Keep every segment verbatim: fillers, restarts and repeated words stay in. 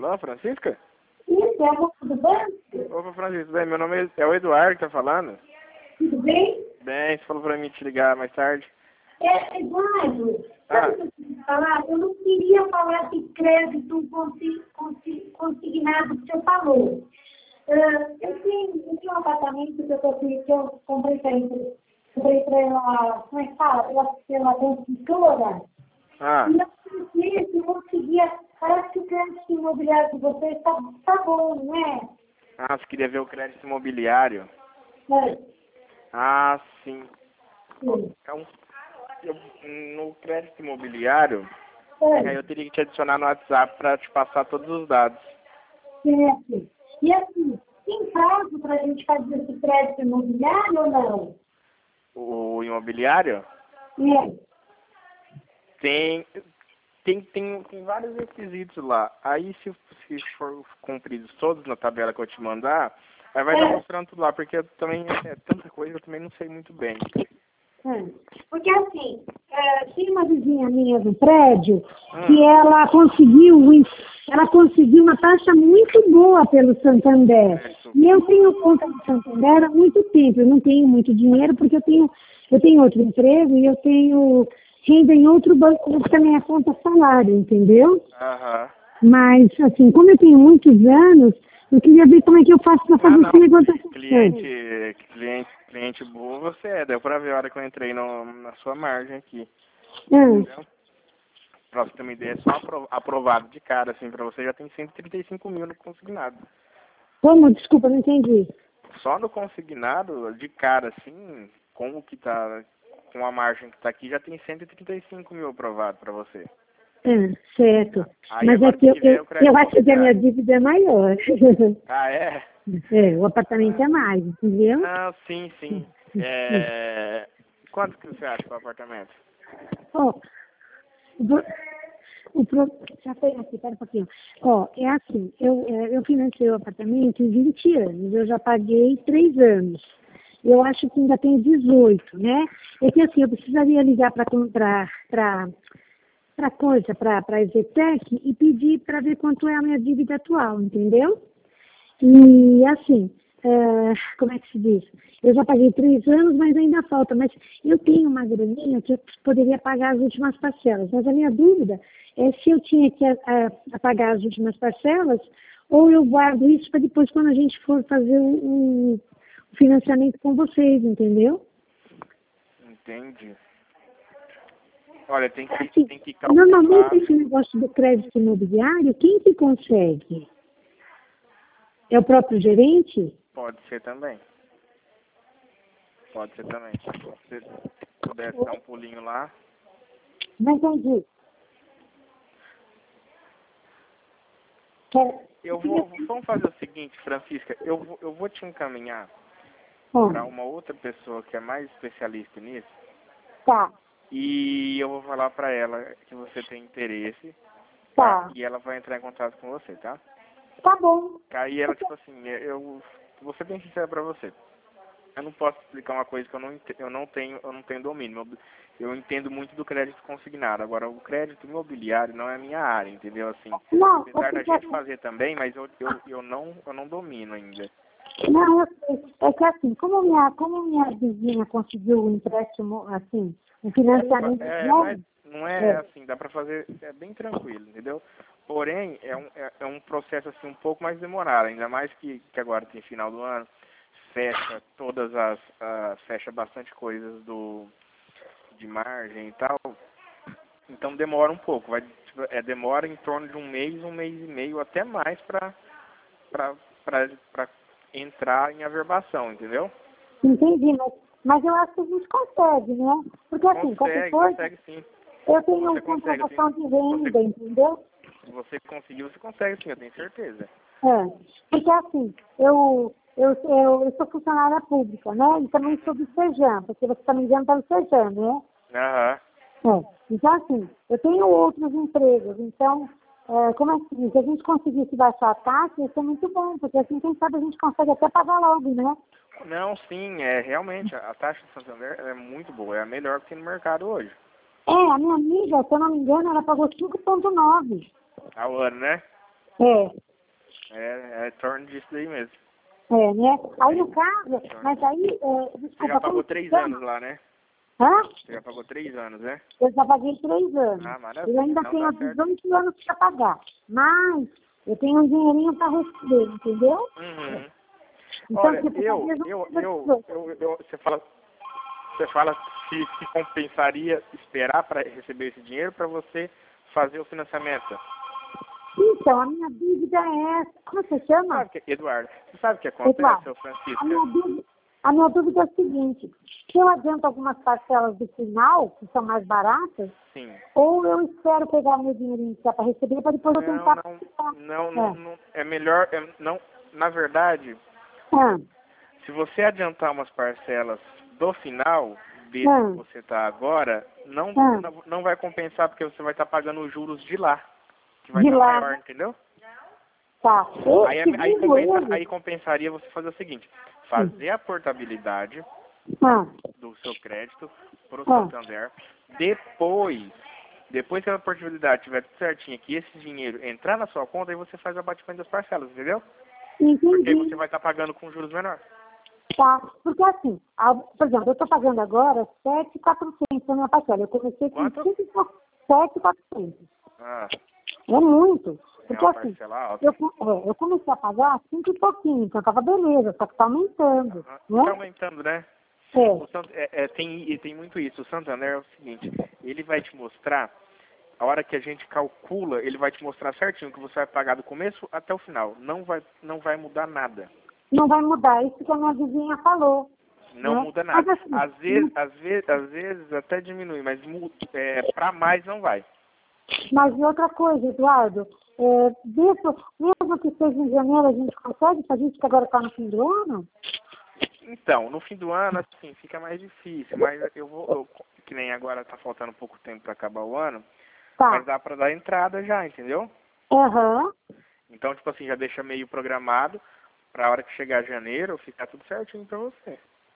Alô, Francisca? Isso, é a moça do banco? Opa, Francisca, bem, meu nome é o Eduardo que tá falando. Tudo bem? Bem, você falou pra mim te ligar mais tarde. É, Eduardo, Ah. sabe o que eu queria falar? Eu não queria falar de crédito consi, consi, consignado que você falou. Uh, eu, tenho, eu tenho um apartamento que eu, que eu comprei para comprei ela, como é que fala? Pela, pela construtora. Ah. E eu sei que eu conseguia, parece que o crédito imobiliário de vocês está tá bom, não é? Ah, você queria ver o crédito imobiliário? É. Ah, sim. Sim. Então, eu, no crédito imobiliário, É. aí eu teria que te adicionar no WhatsApp para te passar todos os dados. Certo. E assim, tem prazo para a gente fazer esse crédito imobiliário ou não? O imobiliário É. tem, tem, tem, tem vários requisitos lá. Aí, se, se for cumpridos todos na tabela que eu te mandar, aí vai É. estar mostrando tudo lá, porque eu também, é tanta coisa, eu também não sei muito bem. Hum. Porque assim, é, tem uma vizinha minha do prédio Hum. que ela conseguiu, ela conseguiu uma taxa muito boa pelo Santander. Certo. E eu tenho conta no Santander há muito tempo. Eu não tenho muito dinheiro porque eu tenho, eu tenho outro emprego e eu tenho renda em outro banco que também é conta salário, entendeu? Aham. Mas, assim, como eu tenho muitos anos, eu queria ver como é que eu faço para fazer Ah, esse não. negócio. Cliente, cliente, cliente bom você é. Deu pra ver a hora que eu entrei no, na sua margem aqui. Hum. Entendeu? Pra você ter uma ideia, só apro- aprovado de cara, assim, pra você já tem cento e trinta e cinco mil no consignado. Como? Desculpa, não entendi. Só no consignado, de cara, assim, com o que tá, com a margem que tá aqui, já tem cento e trinta e cinco mil aprovado pra você. Ah, certo. Aí Mas é agora que tem eu, que ver eu, o crédito eu acho que a minha imobiliário. dívida é maior. Ah, é? É, o apartamento é mais, entendeu? Não, sim, sim. É... Quanto que você acha para o apartamento? Ó, o pro- o pro- já foi aqui, pera um pouquinho. Ó, é assim, eu, é, eu financei o apartamento em vinte anos, eu já paguei três anos. Eu acho que ainda tem dezoito, né? É que assim, eu precisaria ligar para comprar, para para coisa, para a Ezetec e pedir para ver quanto é a minha dívida atual, entendeu? E assim, é, como é que se diz? Eu já paguei três anos, mas ainda falta. Mas eu tenho uma graninha que eu poderia pagar as últimas parcelas. Mas a minha dúvida é se eu tinha que a, a, a pagar as últimas parcelas ou eu guardo isso para depois quando a gente for fazer o, o financiamento com vocês, entendeu? Entendi. Olha, tem que, Assim, tem que calcular. normalmente esse negócio do crédito imobiliário, quem que consegue? É o próprio gerente? Pode ser também. Pode ser também. Se você pudesse dar um pulinho lá. Não entendi. Quer- Eu vou, vamos fazer o seguinte, Francisca, eu, vou- eu vou te encaminhar Ó, para uma outra pessoa que é mais especialista nisso tá, e eu vou falar para ela que você tem interesse, tá, e ela vai entrar em contato com você, tá? tá bom. Aí ela, tipo assim, eu vou ser bem sincero pra você. Eu não posso explicar uma coisa que eu não, ente- eu não tenho, eu não tenho domínio. Eu, eu entendo muito do crédito consignado. Agora, o crédito imobiliário não é a minha área, entendeu? Assim, Não, apesar da é gente que, fazer também, mas eu, eu, eu não, eu não domino ainda. não, eu sei. É que assim, como minha, como minha vizinha conseguiu um empréstimo, assim, um financiamento É, não é, bom, não é é, assim, dá pra fazer, é bem tranquilo, entendeu? Porém, é um, é, é um processo assim um pouco mais demorado, ainda mais que, que agora tem final do ano, fecha todas as, ah, fecha bastante coisas do, de margem e tal, então demora um pouco, vai, tipo, é, demora em torno de um mês, um mês e meio, até mais pra, pra, pra, pra entrar em averbação, entendeu? entendi, mas, mas eu acho que a gente consegue, né? Porque assim, qualquer Consegue, coisa, consegue sim. eu tenho Você uma consegue, comprovação sim. de renda, Você, entendeu? se você conseguir, você consegue sim, eu tenho certeza. É, porque assim, eu, eu, eu, eu sou funcionária pública, né? E também sou do Sejam, porque você está me dizendo para o Sejam, né? Aham. É. Então, assim, eu tenho outros empregos, então, é, como é que diz? Se a gente conseguisse baixar a taxa, isso é muito bom, porque assim, quem sabe a gente consegue até pagar logo, né? Não, sim, é realmente, a a taxa de Santander é muito boa, é a melhor que tem no mercado hoje. É, a minha amiga, se eu não me engano, ela pagou cinco vírgula nove. Ao ano, né? É. É, é torno disso daí mesmo. É, né? Aí no caso, mas aí, é, desculpa... Você já pagou três anos lá, né? Hã? Você já pagou três anos, né? Eu já paguei três anos. Ah, maravilha. Eu ainda Não tenho dá certo. dezoito anos para pagar. Mas eu tenho um dinheirinho para receber, entendeu? Uhum. Então, Olha, tipo, eu, talvez eu, não eu, eu, eu, você fala, você fala se, se compensaria esperar para receber esse dinheiro para você fazer o financiamento. Então, a minha dúvida é essa. Como você chama? Sabe que, Eduardo, você sabe o que acontece, Eduardo, seu a Francisco? minha, dúvida, a minha dúvida é a seguinte. Se eu adianto algumas parcelas do final, que são mais baratas, Sim. ou eu espero pegar meu dinheirinho que é para receber para depois eu Não, tentar... não, não, É. não, não, é melhor, é, não, na verdade, Ah, se você adiantar umas parcelas do final, desse ah, que você está agora, não, ah. não, não vai compensar porque você vai estar pagando os juros de lá, que vai De estar lá, maior, entendeu? tá. Aí, E, aí, segundo compensa, ele... aí compensaria você fazer o seguinte, fazer a portabilidade Ah, do seu crédito para o ah. Santander, depois, depois que a portabilidade estiver tudo certinho, que esse dinheiro entrar na sua conta, aí você faz o abatimento das parcelas, entendeu? Porque aí você Entendi. vai estar pagando com juros menores. Tá. Porque assim, a- por exemplo, eu estou pagando agora sete mil e quatrocentos na minha parcela. Eu comecei com Quanto? sete mil e quatrocentos. Ah, É muito. é Porque uma assim, parcela alta. eu, co- é, eu comecei a pagar cinco e pouquinho, então tava beleza, só que tá aumentando, Aham. né? Tá aumentando, né? É. O Sant- é, é, tem, e tem muito isso. O Santander é o seguinte, ele vai te mostrar, a hora que a gente calcula, ele vai te mostrar certinho o que você vai pagar do começo até o final. Não vai, não vai mudar nada. Não vai mudar, isso que a minha vizinha falou. Não Né? muda Mas nada. assim, Às vezes, às vezes, às vezes até diminui, mas mu- é, para mais não vai. mas e outra coisa, Eduardo, é, disso, mesmo que seja em janeiro, a gente consegue fazer isso que agora está no fim do ano? Então, no fim do ano, assim, fica mais difícil, mas eu vou, eu, que nem agora tá faltando pouco tempo para acabar o ano, mas Tá. dá para dar entrada já, entendeu? Aham. Então, tipo assim, já deixa meio programado pra hora que chegar janeiro, ficar tudo certinho pra você.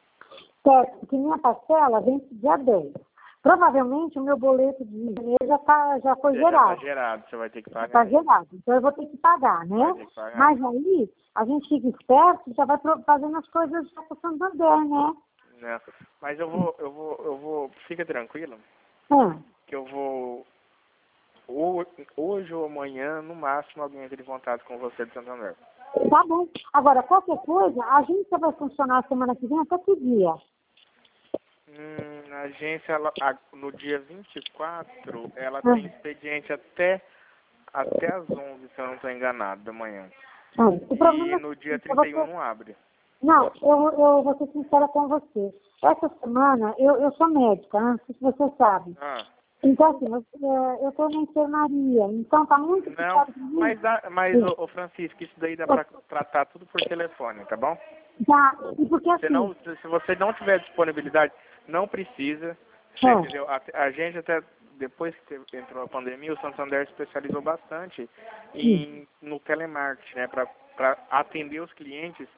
Certo, que minha parcela vence dia dez. Provavelmente o meu boleto de janeiro já, tá, já foi Já, já tá gerado. gerado, você vai ter que pagar. Está gerado. Então eu vou ter que pagar, né? Vai ter que pagar. Mas aí a gente fica esperto e já vai pro- fazendo as coisas já para Santander, né? Né? Mas eu vou, eu vou, eu vou, fica tranquilo, Ah, que eu vou, ho- hoje ou amanhã, no máximo, alguém entre em contato com você de Santander. tá bom. Agora, qualquer coisa, a agência vai funcionar semana que vem até que dia? Hum, a agência, ela, a- no dia vinte e quatro, ela Ah, tem expediente até, até as onze, se eu não estou enganado, da manhã. ah, o problema E é no que dia pra trinta e um você... não abre. Não, eu, eu vou ser sincera com você. Essa semana, eu, eu sou médica, né? Não sei se você sabe. Ah. Então, assim, eu estou na enfermaria, então está muito Não, complicado para mim. mas, dá, mas Sim. ô, ô Francisco, isso daí dá pra tratar tudo por telefone, tá bom? Tá, e porque Se, assim, não, se se você não tiver disponibilidade, não precisa, você é, entendeu? A, a gente até, depois que teve- entrou a pandemia, o Santander especializou bastante em, no telemarketing, né? Para atender os clientes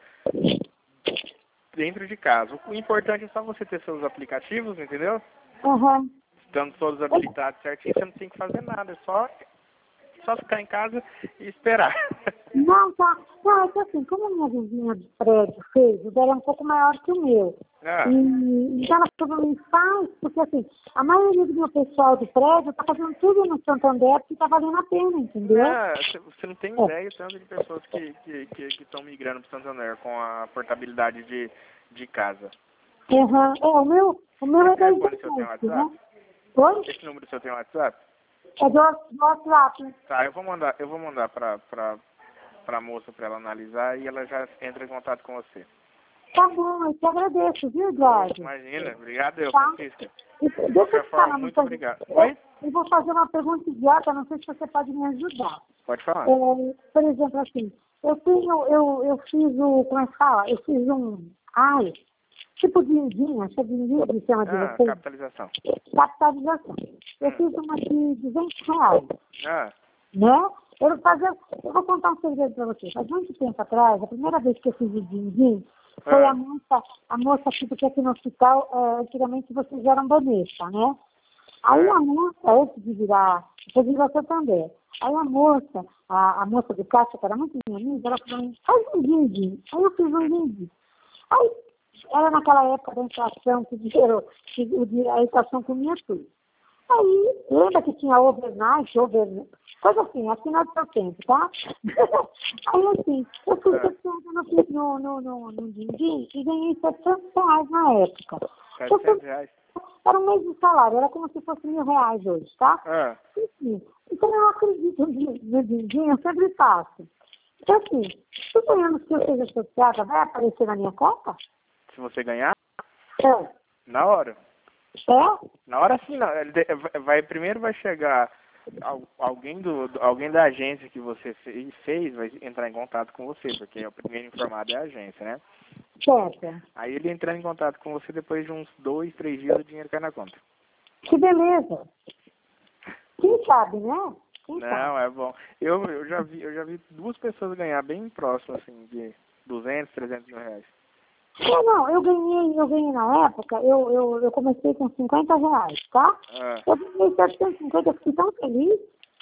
dentro de casa. O importante é só você ter seus aplicativos, entendeu? aham. Estando todos habilitados certinho, você não tem que fazer nada, é só, só ficar em casa e esperar. Não, tá. Não, é que assim, como a minha vizinha de prédio fez, o dela é um pouco maior que o meu. Ah. E então ela provavelmente faz, porque assim, a maioria do meu pessoal do prédio está fazendo tudo no Santander porque está valendo a pena, entendeu? Ah, você você não tem É. ideia o tanto de pessoas que que que que estão migrando para Santander com a portabilidade de, de casa. Aham. É, o meu, o meu é Esse da telefone seu tem internet, né? WhatsApp? Oi? Esse número seu tem WhatsApp? É do, do WhatsApp. Tá, eu vou mandar, eu vou mandar para para para moça para ela analisar e ela já entra em contato com você. Tá bom, eu te agradeço, viu, Eduardo? Imagina, obrigado eu, Tá. Francisca. E De deixa eu qualquer te forma, falar uma muito coisa. obrigado. Eu, Oi? eu vou fazer uma pergunta idiota, não sei se você pode me ajudar. Pode falar. É, por exemplo, assim, eu tenho, eu, eu fiz o, como é que fala? Eu fiz um, ai, tipo de din acho que é din que chama de Ah, vocês, capitalização. capitalização. Eu Hum. fiz uma de duzentos reais, Ah, né? Eu vou fazer, eu vou contar um segredo para você. Faz muito tempo atrás, a primeira vez que eu fiz o din foi Ah. a moça, a moça aqui, porque aqui no hospital, é, antigamente vocês eram banesta, né? Aí É. a moça, antes de virar, depois virou Santander. Aí a moça a, a moça do caixa, que era muito minha amiga, ela falou, faz um din-din. Aí eu fiz um din-din. Aí, era naquela época da inflação, que o dinheiro, que o, a inflação comia tudo. Aí, lembra que tinha overnight, overnight, coisa assim, assim no seu tempo, tá? Aí, assim, eu fui setecentos no, no, no, no din-din e ganhei setecentos reais na época. setecentos reais? Era um mês de salário, era como se fosse mil reais hoje, tá? Ah. Enfim, então eu acredito no din-din, eu sempre faço. Então, assim, suponhamos que eu seja associada, vai aparecer na minha conta? Se você ganhar? É. Na hora. É? Na hora sim, não. Ele de- vai, primeiro vai chegar al- alguém, do, do- alguém da agência que você fe- fez, vai entrar em contato com você, porque o primeiro informado é a agência, né? Certo. Aí ele entrar em contato com você depois de uns dois, três dias o dinheiro cai na conta. Que beleza. Quem sabe, né? Quem sabe? Não, é bom. Eu, eu, já vi, eu já vi duas pessoas ganhar bem próximo, assim, de duzentos, trezentos mil reais. É, não, eu ganhei, eu ganhei na época, eu, eu, eu comecei com cinquenta reais, tá? Ah. Eu ganhei setecentos e cinquenta, eu fiquei tão feliz.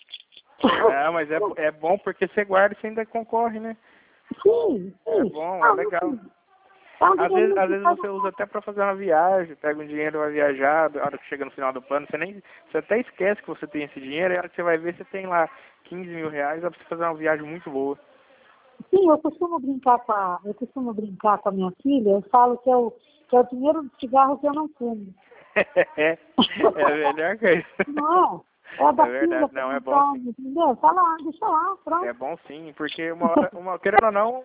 Não, mas é, é bom porque você guarda e você ainda concorre, né? Sim, sim. É bom, é Ah, legal. sim. É um Às dinheirinho vezes, às que vezes faz- você usa até pra fazer uma viagem, pega um dinheiro, vai viajar, a hora que chega no final do plano, você nem, você até esquece que você tem esse dinheiro, e a hora que você vai ver, você tem lá quinze mil reais, dá pra você fazer uma viagem muito boa. Sim, eu costumo brincar com a, eu costumo brincar com a minha filha, eu falo que é o, que é o dinheiro do cigarro que eu não fumo. É a melhor coisa. Não é? É da É filha verdade, que não, não é bom toma, sim. entendeu? Tá lá, deixa lá, pronto. É bom sim, porque uma hora, uma, querendo ou não,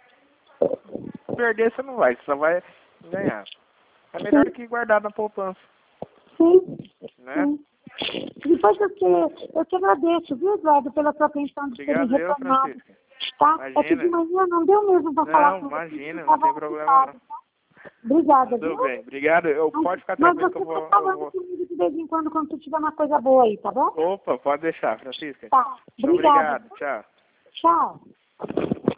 perder você não vai, você só vai ganhar. É melhor do que guardar na poupança, Sim, né? sim. Depois eu te, eu te agradeço, viu, Eduardo, pela sua atenção de ter me Obrigado eu, retornado. Francisca. Tá? É que de Imagina. manhã não deu mesmo para falar Não, com você. imagina, Eu não tava tem problema não. ocupada, tá? Obrigada, Tudo viu? bem, obrigado. Eu, Mas, pode ficar mas tranquilo que eu você vou, tá eu falando vou. comigo de vez em quando, quando tu tiver uma coisa boa aí, tá bom? Opa, pode deixar, Francisca. Tá. Muito Obrigada. obrigado, tchau. Tchau.